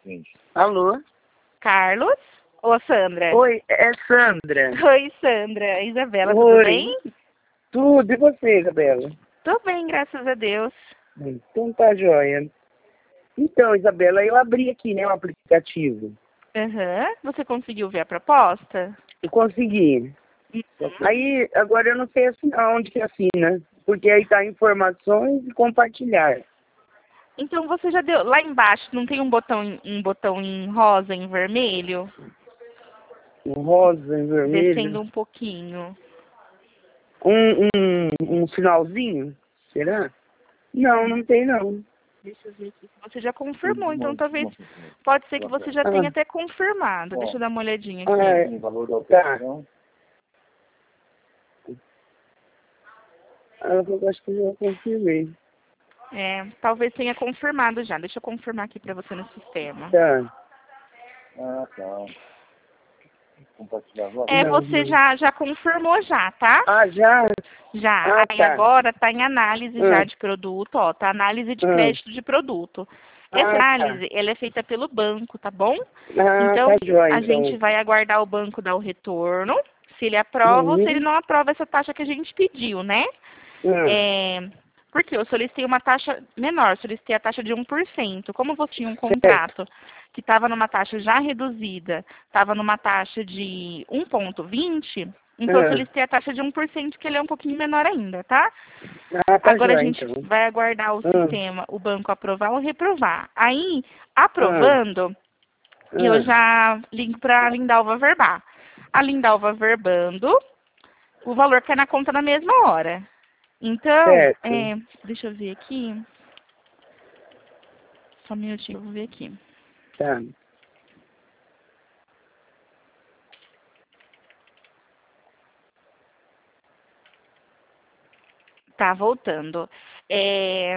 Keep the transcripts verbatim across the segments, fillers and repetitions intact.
Alô? Carlos ou Sandra? Oi, é Sandra. Oi, Sandra. Isabela, Oi. tudo bem? Tudo, e você, Isabela? Tô bem, graças a Deus. Então tá joia. Então, Isabela, eu abri aqui, né, o aplicativo. Aham. Você conseguiu ver a proposta? Eu consegui. Uhum. Aí, agora eu não sei assim, aonde que assina, porque aí tá informações e compartilhar. Então você já deu. Lá embaixo não tem um botão, em- um botão em rosa, em vermelho? Um rosa, em vermelho. Descendo um pouquinho. Um, um, um finalzinho, será? Não, não tem não. Deixa eu ver aqui. Você já confirmou, então talvez. Pode ser que você já tenha Ah. até confirmado. Deixa eu dar uma olhadinha Ah, aqui. é. Tá. Ah, eu acho que eu já confirmei. É, talvez tenha confirmado já. Deixa eu confirmar aqui pra você no sistema. Tá. Ah, tá. Compartilhar agora? É, Não, você não. já, já confirmou já, tá? Ah, já? Já. Ah, Aí tá. agora tá em análise Ah. já de produto, ó. Tá análise de Ah. crédito de produto. Essa Ah, tá. análise, ela é feita pelo banco, tá bom? Ah, Então, tá joia, a então. gente vai aguardar o banco dar o retorno, se ele aprova ou se ele Uhum. não aprova essa taxa que a gente pediu, né? Ah. É, porque eu solicitei uma taxa menor, solicitei a taxa de um por cento. Como você tinha um Certo. contrato que estava numa taxa já reduzida, estava numa taxa de um ponto vinte, então eu Ah. solicitei a taxa de um por cento, que ele é um pouquinho menor ainda, tá? Ah, tá Agora a joia, gente então. vai aguardar o Ah. sistema, o banco aprovar ou reprovar. Aí, Ah. aprovando, eu Ah. já ligo para a Lindalva verbar. A Lindalva verbando, o valor cai na conta na mesma hora. Então, Certo. é, deixa eu ver aqui. Só um minutinho, eu vou ver aqui. Tá. Tá, voltando. É,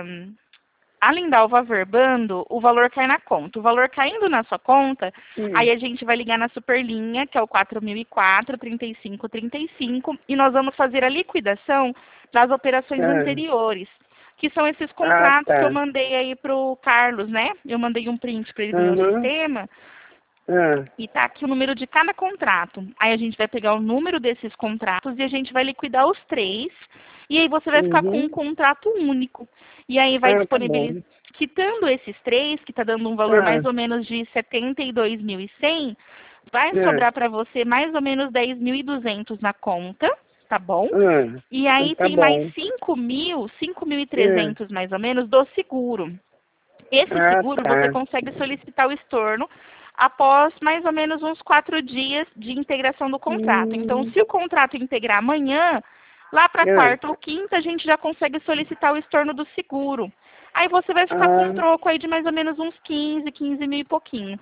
a Lindalva verbando, o valor cai na conta. O valor caindo na sua conta, Hum. aí a gente vai ligar na Superlinha, que é o quatro mil e quatro, trinta e cinco, trinta e cinco, e nós vamos fazer a liquidação das operações Ah. anteriores, que são esses contratos Ah, que eu tá. mandei aí pro Carlos, né? Eu mandei um print para ele ver no Uhum. sistema, Ah. e tá aqui o número de cada contrato. Aí a gente vai pegar o número desses contratos e a gente vai liquidar os três. E aí você vai ficar com um Uhum. contrato único. E aí vai Ah, tá disponibilizar, bom. quitando esses três, que está dando um valor Ah. mais ou menos de setenta e dois mil e cem, vai Ah. sobrar para você mais ou menos dez mil e duzentos na conta, tá bom? Ah. E aí Tá tem mais bom. cinco mil, cinco mil e Ah. trezentos mais ou menos do seguro. Esse Ah, seguro você tá. consegue solicitar o estorno após mais ou menos uns quatro dias de integração do contrato. Então, Hum. se o contrato integrar amanhã, lá para Ah. quarta ou quinta, a gente já consegue solicitar o estorno do seguro. Aí você vai ficar com um Ah. troco aí de mais ou menos uns quinze, quinze mil e pouquinho.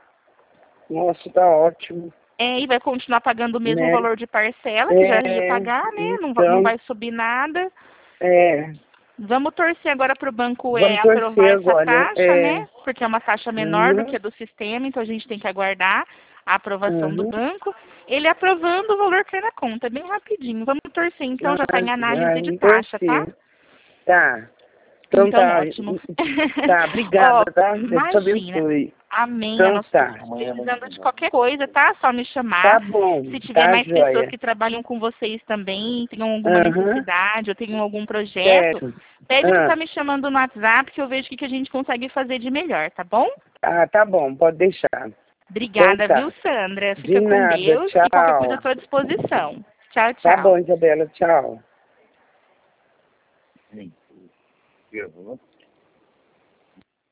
Nossa, tá ótimo. É, e vai continuar pagando o mesmo Né? valor de parcela, que já ia É, pagar, né? Não, va- não então, vai subir nada. é, Vamos torcer agora para o banco é, vamos aprovar torcer essa agora. taxa, É, né? Porque é uma taxa menor do uhum, que a do sistema, então a gente tem que aguardar a aprovação do uhum. banco. Ele aprovando, o valor cai na conta, é bem rapidinho. Vamos torcer, então, já está em Ai, análise ai, de vamos taxa, tá? torcer. Tá. Então Então, tá. ótimo. Tá, Ó, obrigada, tá? Deus te imagina. abençoe. Amém. A Então nossa tá. precisando de qualquer coisa, tá? Só me Tá chamar. bom, Se tiver tá mais pessoas joia. que trabalham com vocês também, tenham alguma Aham, necessidade ou tenham algum projeto, certo. pede para Ah, estar me chamando no WhatsApp que eu vejo o que que a gente consegue fazer de melhor, tá bom? ah, tá bom, pode deixar. Então Obrigada, viu, tá. Sandra? De Fica com nada, Deus e qualquer coisa eu tchau. estou à disposição. Tchau, Tá tchau. bom, Isabela, tchau. Sim. Eu vou.